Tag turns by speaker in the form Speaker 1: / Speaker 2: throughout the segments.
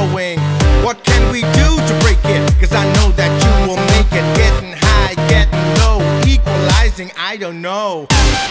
Speaker 1: going. What can we do to break it? Cause I know that you will make it. Getting high, getting low, equalizing, I don't know.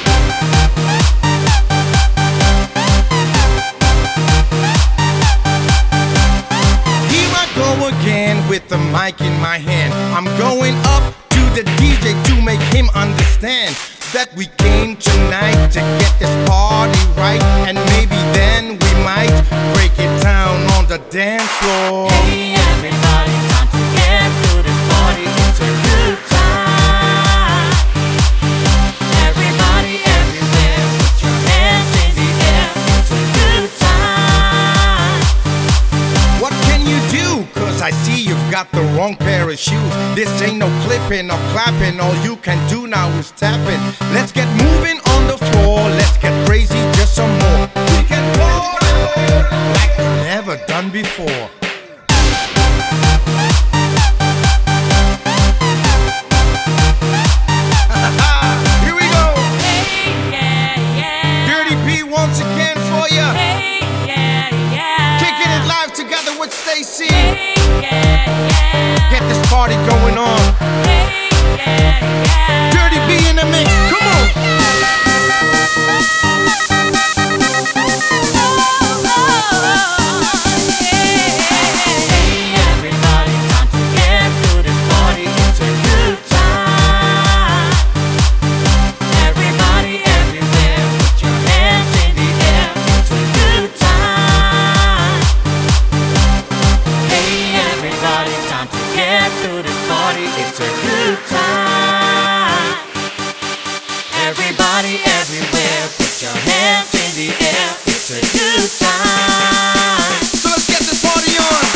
Speaker 1: Here I go again with the mic in my hand. I'm going up to the DJ to make him understand that we came tonight to get this party right, and maybe then we might break it down on the dance floor.
Speaker 2: Hey everybody, time to get to this party. It's a good time. Everybody, everywhere, put your hands in the air. It's a good time.
Speaker 1: What can you do? Cause I see you've got the wrong pair of shoes. This ain't no clipping or clapping. All you can do now is tapping. Let's get moving on the floor. Let's get crazy just some more. We can party like we've never done before. Here we go.
Speaker 2: Hey, yeah, yeah.
Speaker 1: Dirty P once again for ya.
Speaker 2: Hey, yeah, yeah.
Speaker 1: Kicking it live together with Stacy.
Speaker 2: Hey, yeah, yeah.
Speaker 1: Get this party going on.
Speaker 2: Hey, yeah, yeah.
Speaker 1: Dirty B in the mix. Come on.
Speaker 2: It's a good time. Everybody, everywhere, put your hands in the air. It's a good time.
Speaker 1: So let's get this party on.